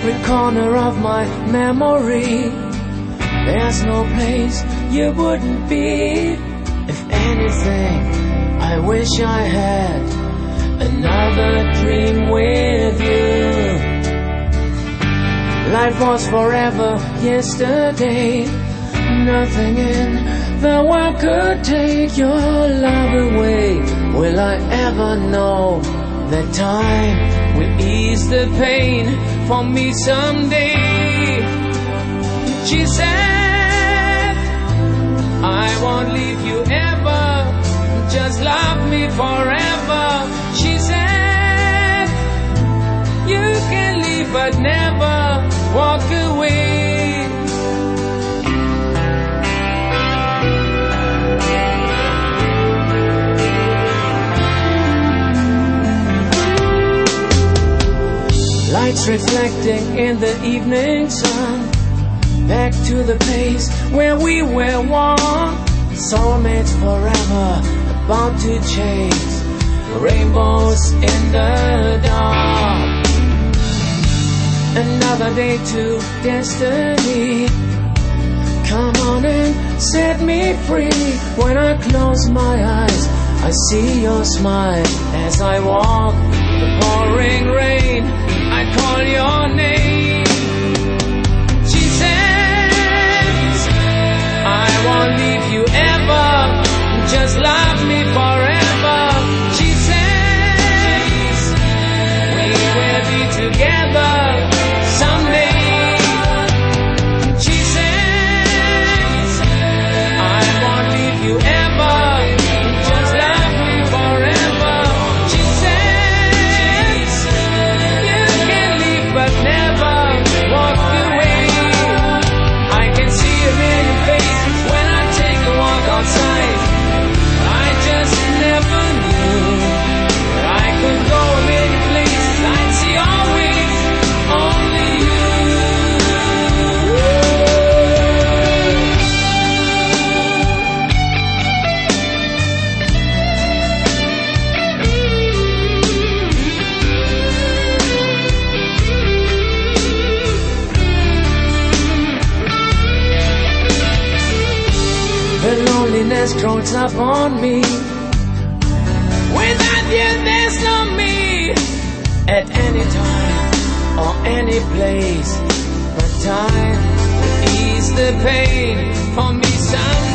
every corner of my memory. There's no place you wouldn't be. If anything, I wish I had another dream with you. Life was forever yesterday. Nothing in the world could take your love away. Will I ever know that time will ease the pain for me someday? She said, I won't leave you ever, just love me forever. She said, you can leave but never walk away. Lights reflecting in the evening sun, back to the place where we were one. Soulmates forever, about to chase rainbows in the dark. Another day to destiny. Come on and set me free. When I close my eyes, I see your smile as I walk the pouring rain. I call your name. She says, I won't leave you ever, just love me forever. She says, we will be together someday. She says, I won't leave you ever, just love me forever. She says, you can leave but never walk away. I can see a million faces when I take a walk outside. I just never knew that I could go a million places. I'd see always only you. The loneliness grows up on me. Without you, there's no me. At any time or any place, but time will ease the pain for me someday.